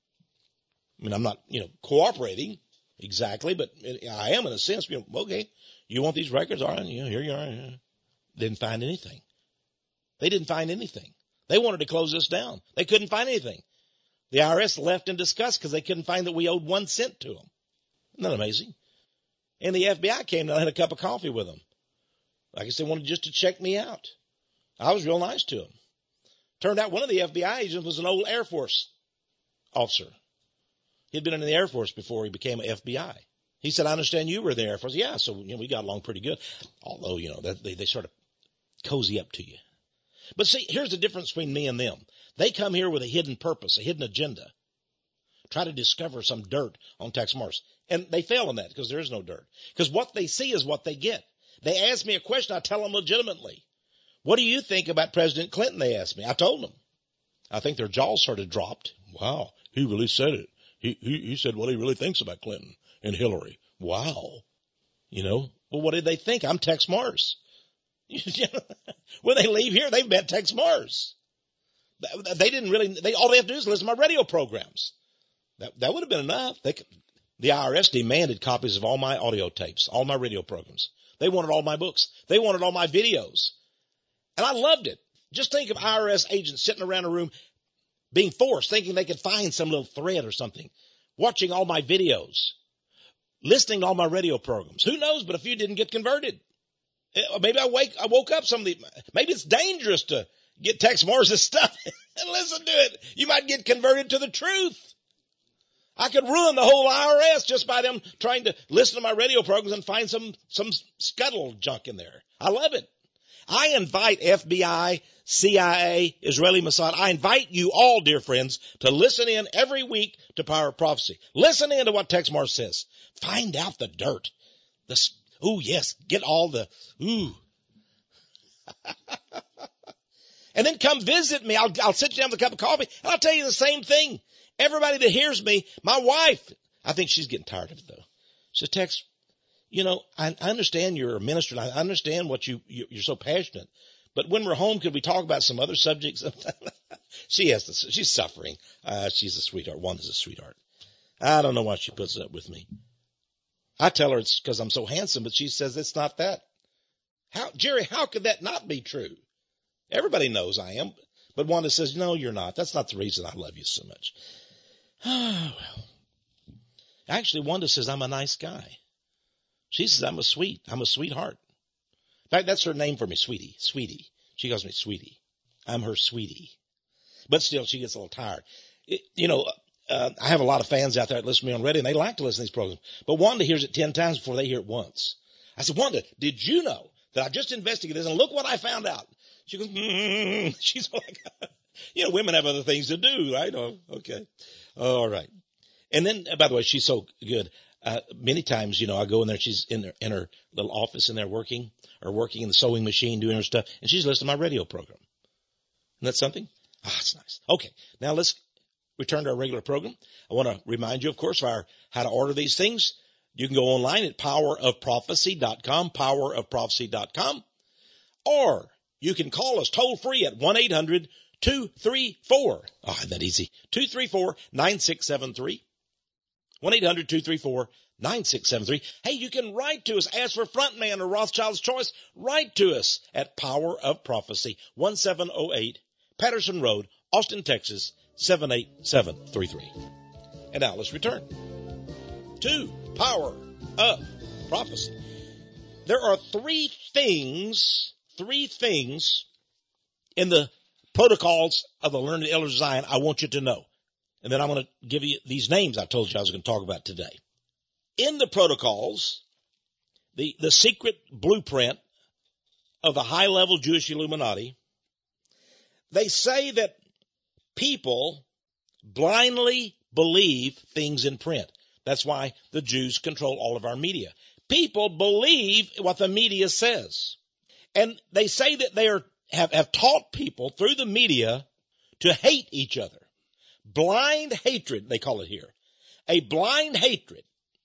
Speaker 2: I mean, I'm not, cooperating exactly, but I am in a sense. Okay, you want these records? All right, here you are. Didn't find anything. They didn't find anything. They wanted to close us down. They couldn't find anything. The IRS left in disgust because they couldn't find that we owed 1 cent to them. Isn't that amazing? And the FBI came and I had a cup of coffee with them. I guess they wanted just to check me out. I was real nice to them. Turned out one of the FBI agents was an old Air Force officer. He'd been in the Air Force before he became an FBI. He said, I understand you were in the Air Force. Yeah, so we got along pretty good. Although, they sort of cozy up to you. But see, here's the difference between me and them. They come here with a hidden purpose, a hidden agenda. Try to discover some dirt on Tex Mars. And they fail in that because there is no dirt. Because what they see is what they get. They ask me a question, I tell them legitimately. What do you think about President Clinton, they asked me. I told them. I think their jaws sort of dropped. Wow, He really said it. He said what he really thinks about Clinton and Hillary. Wow. Well, what did they think? I'm Tex Mars. When they leave here, they've met Tex Mars. They didn't really, all they have to do is listen to my radio programs. That would have been enough. The IRS demanded copies of all my audio tapes, all my radio programs. They wanted all my books. They wanted all my videos. And I loved it. Just think of IRS agents sitting around a room being forced, thinking they could find some little thread or something, watching all my videos, listening to all my radio programs. Who knows, but a few didn't get converted. Maybe I woke up maybe it's dangerous to get Tex Mars' stuff and listen to it. You might get converted to the truth. I could ruin the whole IRS just by them trying to listen to my radio programs and find some scuttle junk in there. I love it. I invite FBI, CIA, Israeli Mossad. I invite you all, dear friends, to listen in every week to Power of Prophecy. Listen in to what Tex Mars says. Find out the dirt. Get all the, And then come visit me. I'll sit you down with a cup of coffee and I'll tell you the same thing. Everybody that hears me, my wife, I think she's getting tired of it though. She said, Tex, I understand you're a minister and I understand what you're so passionate. But when we're home, could we talk about some other subjects? She's suffering. She's a sweetheart. Wanda's a sweetheart. I don't know why she puts up with me. I tell her it's because I'm so handsome, but she says it's not that. Jerry, how could that not be true? Everybody knows I am. But Wanda says, no, you're not. That's not the reason I love you so much. Oh, well. Actually, Wanda says I'm a nice guy. She says I'm a sweetheart. In fact, that's her name for me, Sweetie. Sweetie. She calls me Sweetie. I'm her sweetie. But still, she gets a little tired. I have a lot of fans out there that listen to me on radio, and they like to listen to these programs. But Wanda hears it 10 times before they hear it once. I said, Wanda, did you know that I just investigated this, and look what I found out? She goes, She's like, women have other things to do. I know. Okay. All right. And then, by the way, she's so good. Many times, I go in there, she's in her little office in there working in the sewing machine, doing her stuff, and she's listening to my radio program. Isn't that something? It's nice. Okay. Now let's return to our regular program. I want to remind you, of course, of how to order these things. You can go online at powerofprophecy.com, powerofprophecy.com, or you can call us toll free at 1-800-234. Isn't that easy? 234-9673. 1-800-234-9673. Hey, you can write to us. Ask for Frontman or Rothschild's Choice. Write to us at Power of Prophecy, 1708 Patterson Road, Austin, Texas, 78733. And now let's return to Power of Prophecy. There are three things in the protocols of the Learned Elders of Zion I want you to know. And then I'm going to give you these names I told you I was going to talk about today. In the protocols, the secret blueprint of the high-level Jewish Illuminati, they say that people blindly believe things in print. That's why the Jews control all of our media. People believe what the media says. And they say that they have taught people through the media to hate each other. Blind hatred, they call it here. A blind hatred.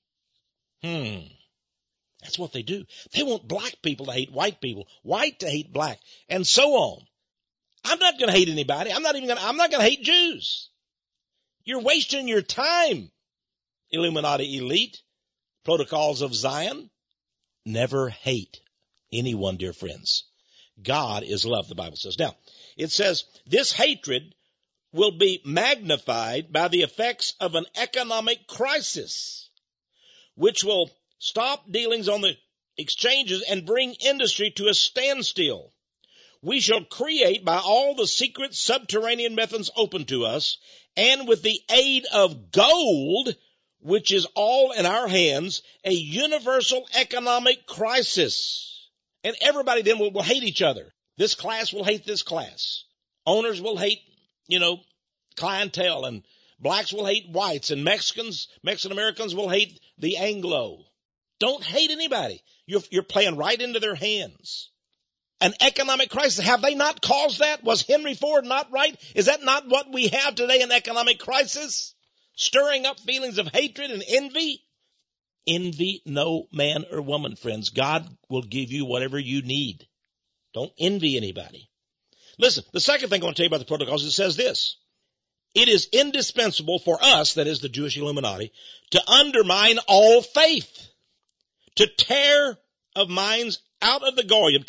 Speaker 2: That's what they do. They want black people to hate white people, white to hate black, and so on. I'm not going to hate anybody. I'm not going to hate Jews. You're wasting your time, Illuminati elite, protocols of Zion. Never hate anyone, dear friends. God is love, the Bible says. Now, it says this hatred will be magnified by the effects of an economic crisis, which will stop dealings on the exchanges and bring industry to a standstill. We shall create by all the secret subterranean methods open to us, and with the aid of gold, which is all in our hands, a universal economic crisis. And everybody then will hate each other. This class will hate this class. Owners will hate, clientele, and blacks will hate whites, and Mexican Americans will hate the Anglo. Don't hate anybody. You're playing right into their hands. An economic crisis. Have they not caused that? Was Henry Ford not right? Is that not what we have today, an economic crisis? stirring up feelings of hatred and envy. Envy no man or woman, friends. God will give you whatever you need. Don't envy anybody. Listen, the second thing I want to tell you about the protocols, it says this. It is indispensable for us, that is the Jewish Illuminati, to undermine all faith, to tear out of the minds of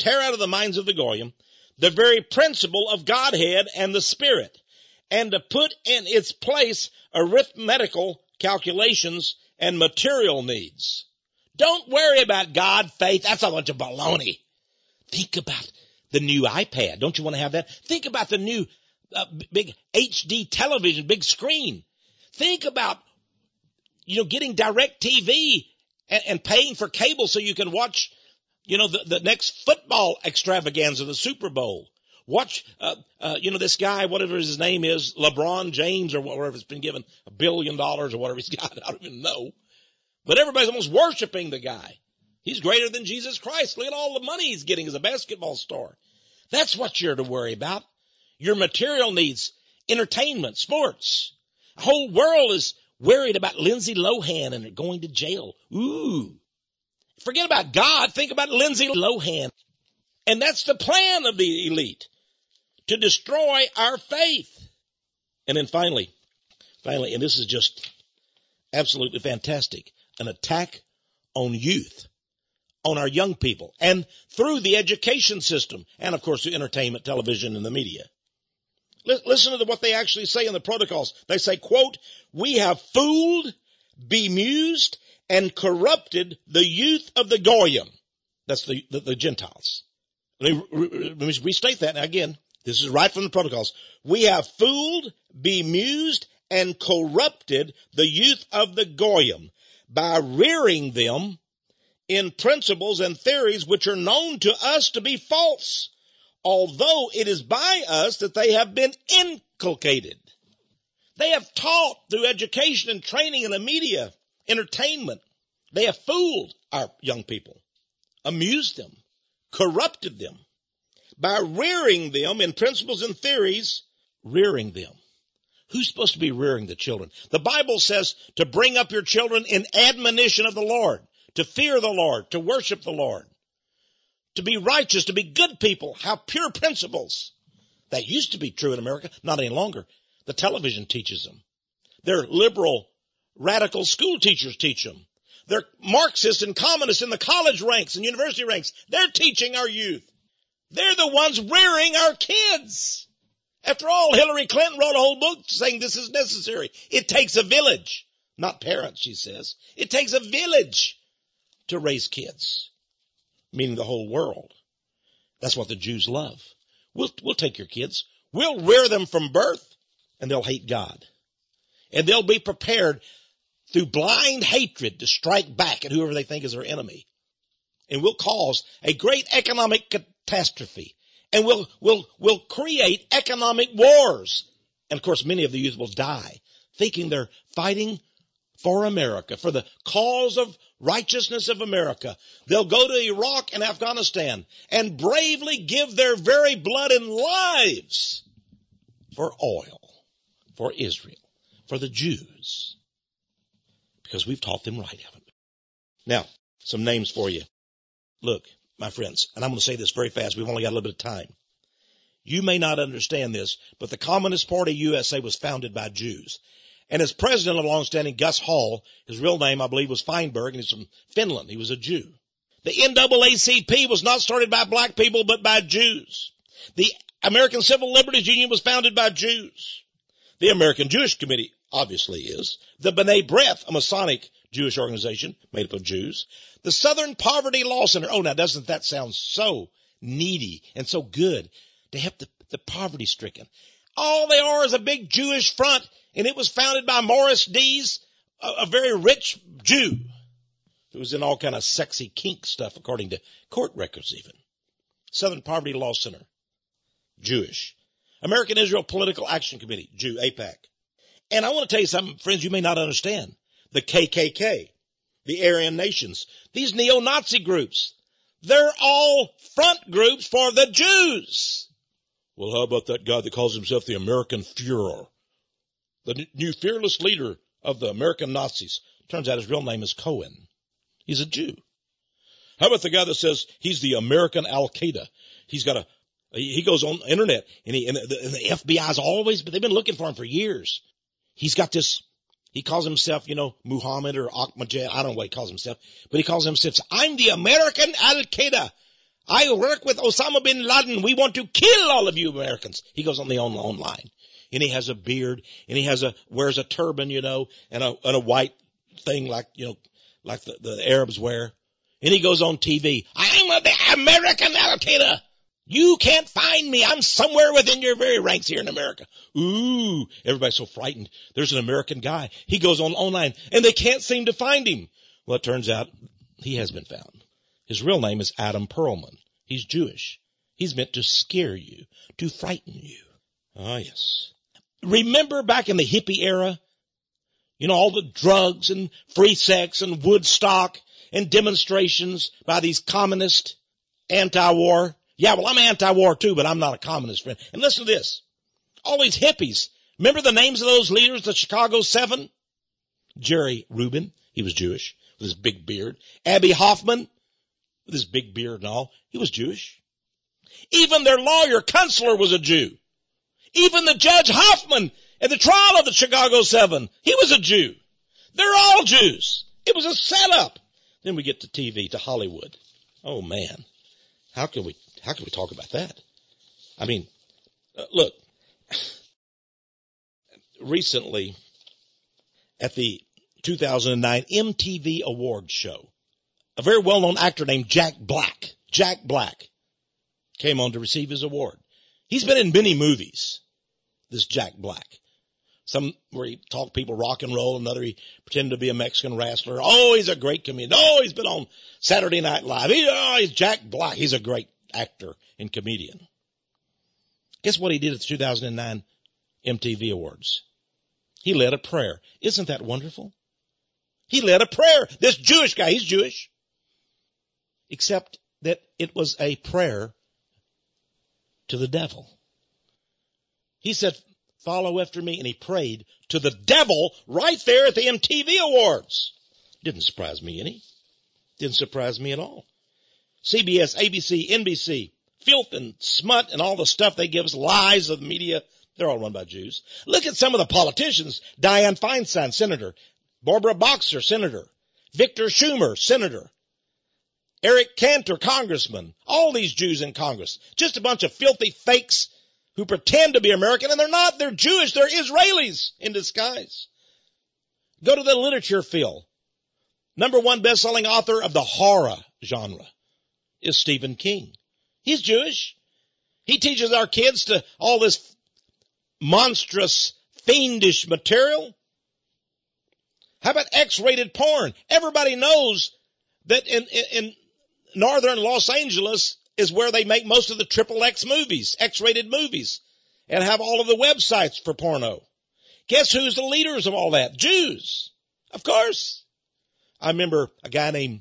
Speaker 2: the Goyim, the very principle of Godhead and the Spirit, and to put in its place arithmetical calculations and material needs. Don't worry about God, faith. That's a bunch of baloney. Think about the new iPad. Don't you want to have that? Think about the new big HD television, big screen. Think about, getting direct TV and paying for cable so you can watch, the next football extravaganza, the Super Bowl. Watch, this guy, whatever his name is, LeBron James or whatever, it's been given $1 billion or whatever he's got. I don't even know. But everybody's almost worshiping the guy. He's greater than Jesus Christ. Look at all the money he's getting as a basketball star. That's what you're to worry about. Your material needs, entertainment, sports. The whole world is worried about Lindsay Lohan and going to jail. Ooh. Forget about God. Think about Lindsay Lohan. And that's the plan of the elite, to destroy our faith. And then finally, and this is just absolutely fantastic, an attack on youth, on our young people, and through the education system, and of course the entertainment, television, and the media. Listen to what they actually say in the protocols. They say, quote, "We have fooled, bemused, and corrupted the youth of the Goyim." That's the Gentiles. Let me restate that. Now again, this is right from the protocols. "We have fooled, bemused, and corrupted the youth of the Goyim by rearing them in principles and theories which are known to us to be false, although it is by us that they have been inculcated." They have taught through education and training in the media, entertainment. They have fooled our young people, amused them, corrupted them by rearing them in principles and theories, rearing them. Who's supposed to be rearing the children? The Bible says to bring up your children in admonition of the Lord, to fear the Lord, to worship the Lord, to be righteous, to be good people, have pure principles. That used to be true in America, not any longer. The television teaches them. Their liberal, radical school teachers teach them. They're Marxists and communists in the college ranks and university ranks. They're teaching our youth. They're the ones rearing our kids. After all, Hillary Clinton wrote a whole book saying this is necessary. It takes a village, not parents, she says. It takes a village to raise kids, meaning the whole world. That's what the Jews love. We'll take your kids. We'll rear them from birth, and they'll hate God. And they'll be prepared through blind hatred to strike back at whoever they think is their enemy. And we'll cause a great economic catastrophe. And we'll create economic wars. And of course, many of the youth will die thinking they're fighting for America, for the cause of righteousness of America. They'll go to Iraq and Afghanistan and bravely give their very blood and lives for oil, for Israel, for the Jews. Because we've taught them right, haven't we? Now, some names for you. Look, my friends, and I'm going to say this very fast. We've only got a little bit of time. You may not understand this, but the Communist Party USA was founded by Jews. And as president of longstanding, Gus Hall, his real name, I believe, was Feinberg, and he's from Finland. He was a Jew. The NAACP was not started by black people, but by Jews. The American Civil Liberties Union was founded by Jews. The American Jewish Committee obviously is. The B'nai B'rith, a Masonic Jewish organization made up of Jews. The Southern Poverty Law Center. Oh, now doesn't that sound so needy and so good to help the poverty-stricken? All they are is a big Jewish front, and it was founded by Morris Dees, a very rich Jew who was in all kind of sexy kink stuff, according to court records even. Southern Poverty Law Center, Jewish. American Israel Political Action Committee, Jew, AIPAC. And I want to tell you something, friends, you may not understand. The KKK, the Aryan Nations, these neo-Nazi groups, they're all front groups for the Jews. Well, how about that guy that calls himself the American Führer? The new fearless leader of the American Nazis. Turns out his real name is Cohen. He's a Jew. How about the guy that says he's the American Al-Qaeda? He goes on the internet and the FBI's always, but they've been looking for him for years. He's got this, he calls himself, Muhammad or Ahmadinejad. I don't know what he calls himself, but he calls himself, I'm the American Al-Qaeda. I work with Osama bin Laden. We want to kill all of you Americans. He goes on the online. And he has a beard, and he wears a turban, and a white thing like the Arabs wear. And he goes on TV. I'm the American Al-Qaeda. You can't find me. I'm somewhere within your very ranks here in America. Ooh, everybody's so frightened. There's an American guy. He goes online, and they can't seem to find him. Well, it turns out he has been found. His real name is Adam Perlman. He's Jewish. He's meant to scare you, to frighten you. Ah, yes. Remember back in the hippie era? All the drugs and free sex and Woodstock and demonstrations by these communist anti-war. Yeah, well, I'm anti-war too, but I'm not a communist friend. And listen to this. All these hippies. Remember the names of those leaders, the Chicago 7? Jerry Rubin. He was Jewish with his big beard. Abby Hoffman with his big beard and all. He was Jewish. Even their lawyer, Kunstler, was a Jew. Even the Judge Hoffman at the trial of the Chicago 7, he was a Jew. They're all Jews. It was a setup. Then we get to TV, to Hollywood. Oh man. How can we talk about that? I mean, look, recently at the 2009 MTV Awards show, a very well-known actor named Jack Black came on to receive his award. He's been in many movies, this Jack Black. Some where he taught people rock and roll, another he pretended to be a Mexican wrestler. Oh, he's a great comedian. Oh, he's been on Saturday Night Live. He's Jack Black. He's a great actor and comedian. Guess what he did at the 2009 MTV Awards? He led a prayer. Isn't that wonderful? He led a prayer. This Jewish guy, he's Jewish. Except that it was a prayer to the devil. He said, follow after me, and he prayed to the devil right there at the MTV Awards. Didn't surprise me any. Didn't surprise me at all. CBS, ABC, NBC, filth and smut and all the stuff they give us, lies of the media, they're all run by Jews. Look at some of the politicians. Dianne Feinstein, senator. Barbara Boxer, senator. Victor Schumer, senator. Eric Cantor, congressman. All these Jews in Congress. Just a bunch of filthy fakes who pretend to be American, and they're not. They're Jewish. They're Israelis in disguise. Go to the literature field. Number one best-selling author of the horror genre is Stephen King. He's Jewish. He teaches our kids to all this monstrous, fiendish material. How about X-rated porn? Everybody knows that in northern Los Angeles is where they make most of the XXX movies, X-rated movies, and have all of the websites for porno. Guess who's the leaders of all that? Jews. Of course. I remember a guy named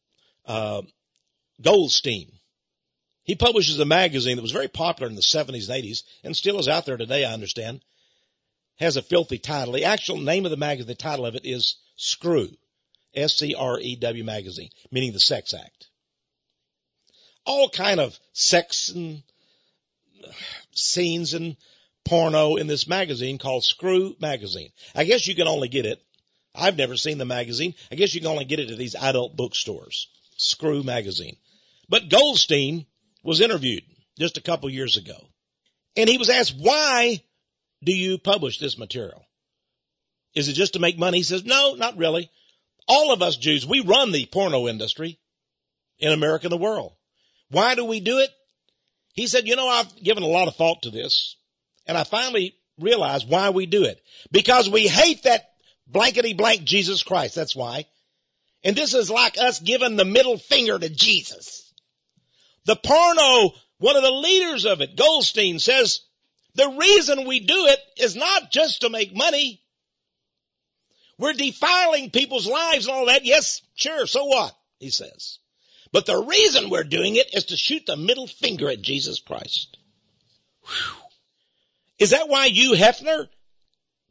Speaker 2: Goldstein. He publishes a magazine that was very popular in the 70s and 80s and still is out there today, I understand. Has a filthy title. The actual name of the magazine, the title of it is Screw. S-C-R-E-W magazine, meaning the sex act. All kind of sex and scenes and porno in this magazine called Screw Magazine. I guess you can only get it. I've never seen the magazine. I guess you can only get it at these adult bookstores. Screw Magazine. But Goldstein was interviewed just a couple years ago. And he was asked, why do you publish this material? Is it just to make money? He says, no, not really. All of us Jews, we run the porno industry in America and the world. Why do we do it? He said, I've given a lot of thought to this, and I finally realized why we do it. Because we hate that blankety blank Jesus Christ. That's why. And this is like us giving the middle finger to Jesus. The porno, one of the leaders of it, Goldstein, says the reason we do it is not just to make money. We're defiling people's lives and all that. Yes, sure, so what? He says. But the reason we're doing it is to shoot the middle finger at Jesus Christ. Whew. Is that why Hugh Hefner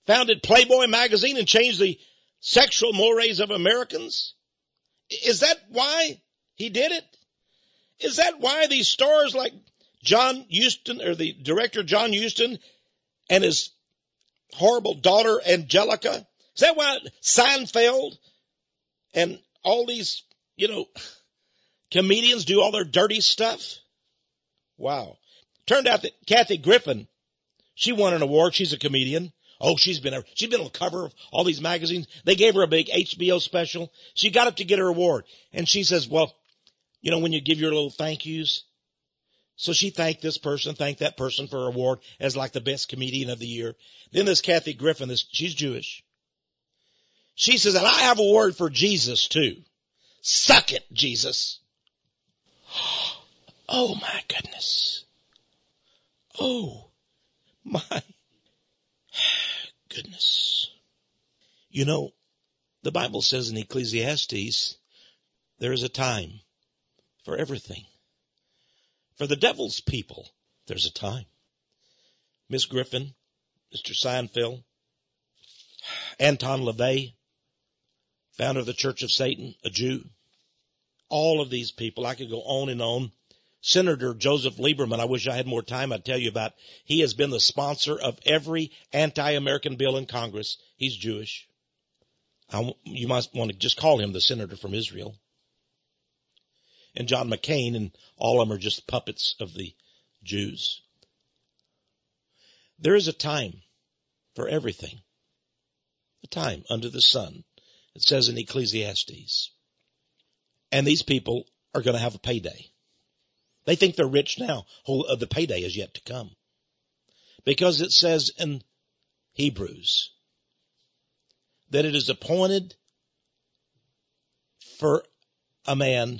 Speaker 2: founded Playboy magazine and changed the sexual mores of Americans? Is that why he did it? Is that why these stars like John Huston, or the director John Huston, and his horrible daughter Angelica? Is that why Seinfeld and all these, comedians do all their dirty stuff? Wow. Turned out that Kathy Griffin, she won an award. She's a comedian. Oh, she's been on the cover of all these magazines. They gave her a big HBO special. She got up to get her award. And she says, well, when you give your little thank yous. So she thanked this person, thanked that person for her award as like the best comedian of the year. Then this Kathy Griffin, she's Jewish. She says, and I have a word for Jesus too. Suck it, Jesus. Oh my goodness. Oh my goodness. The Bible says in Ecclesiastes, there is a time for everything. For the devil's people, there's a time. Miss Griffin, Mr. Seinfeld, Anton LaVey, founder of the Church of Satan, a Jew. All of these people, I could go on and on. Senator Joseph Lieberman, I wish I had more time, I'd tell you about. He has been the sponsor of every anti-American bill in Congress. He's Jewish. You might want to just call him the senator from Israel. And John McCain, and all of them are just puppets of the Jews. There is a time for everything. A time under the sun. It says in Ecclesiastes. And these people are going to have a payday. They think they're rich now. The payday is yet to come. Because it says in Hebrews that it is appointed for a man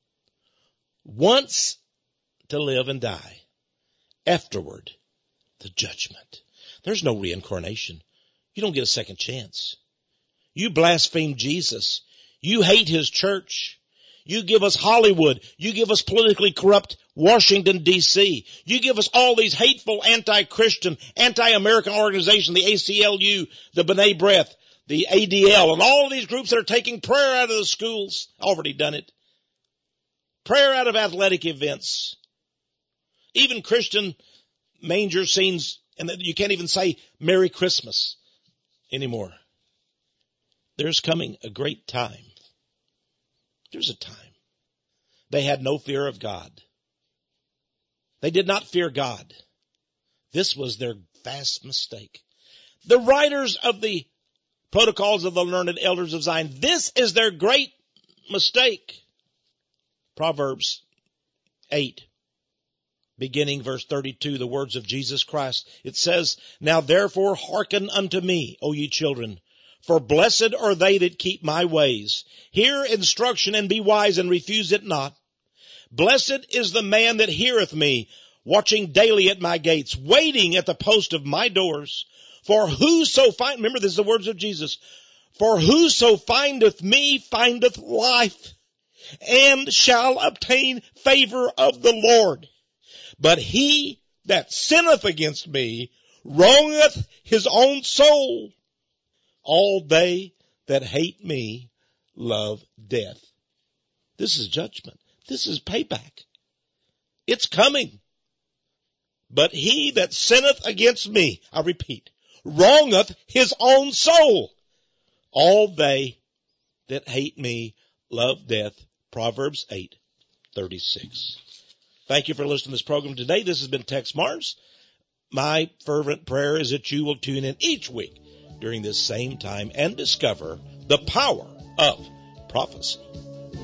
Speaker 2: once to live and die. Afterward, the judgment. There's no reincarnation. You don't get a second chance. You blaspheme Jesus. You hate his church. You give us Hollywood. You give us politically corrupt Washington, D.C. You give us all these hateful anti-Christian, anti-American organizations, the ACLU, the B'nai B'rith, the ADL, and all of these groups that are taking prayer out of the schools. Already done it. Prayer out of athletic events. Even Christian manger scenes, and you can't even say Merry Christmas anymore. There's coming a great time. There's a time. They had no fear of God. They did not fear God. This was their vast mistake. The writers of the Protocols of the Learned Elders of Zion, this is their great mistake. Proverbs 8, beginning verse 32, the words of Jesus Christ. It says, now therefore hearken unto me, O ye children, for blessed are they that keep my ways. Hear instruction and be wise and refuse it not. Blessed is the man that heareth me, watching daily at my gates, waiting at the post of my doors. For whoso remember this is the words of Jesus, for whoso findeth me findeth life, and shall obtain favor of the Lord. But he that sinneth against me wrongeth his own soul. All they that hate me love death. This is judgment. This is payback. It's coming. But he that sinneth against me, I repeat, wrongeth his own soul. All they that hate me love death. Proverbs 8:36. Thank you for listening to this program today. This has been Tex Mars. My fervent prayer is that you will tune in each week during this same time and discover the power of prophecy.